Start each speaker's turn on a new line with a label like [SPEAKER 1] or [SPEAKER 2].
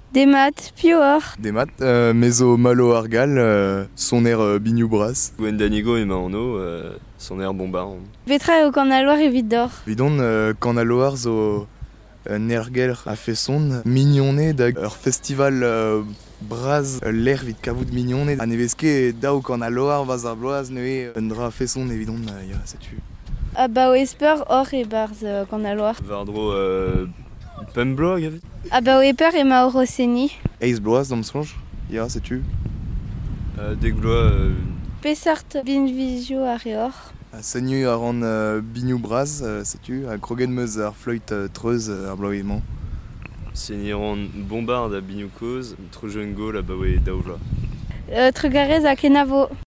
[SPEAKER 1] Des maths, pior.
[SPEAKER 2] Des maths, meso malo argal, son air bignou bras.
[SPEAKER 3] Gwen Danigo et Maano, son air bombard.
[SPEAKER 1] Petra eo gant a loar evit d'or.
[SPEAKER 2] Vidon, quand a loar zo nergel a fait son mignonné da ur festival braz l'air vit kavout mignonné. A neveske daou quand a loar vaz ar bloaz neue un dra a fait son évidon, ya, sais-tu.
[SPEAKER 1] Ah bah o esper or e barz gant a loar.
[SPEAKER 3] Vardro Pemblo, gavit.
[SPEAKER 1] Ah bah o eper e ma oro seni.
[SPEAKER 2] Eis bloaz dans songe, ya, sais-tu.
[SPEAKER 3] Degloa,
[SPEAKER 1] Pesart bin vizio ar e or.
[SPEAKER 2] A seigneur a ran bignou braz, sais-tu, a krogen meus ar floit treuz ar bloaement.
[SPEAKER 3] Seniran bombard à Bignou Cause, trop jeune go la bawe daoula.
[SPEAKER 1] Trugarez a kenavo.